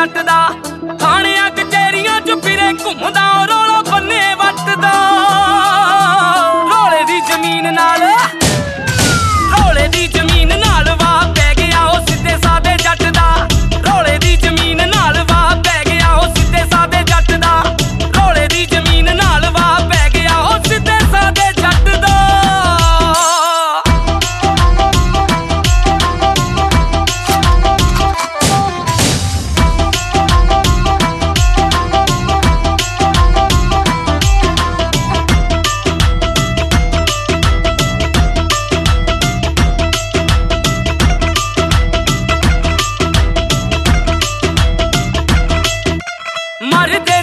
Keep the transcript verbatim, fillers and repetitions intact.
जट दा थाणियां कचहरियां च फिरे घुमदा रौला बन्ने वट दा रौले दी जमीन नाल रौले दी जमीन नाल वाह पै गया ओ सीधे सादे जट दा रौले दी जमीन नाल वाह पै गया ओ सीधे सादे जट दा रौले दी जमीन नाल वाह पै गया ओ सीधे सादे जट दा। मर दे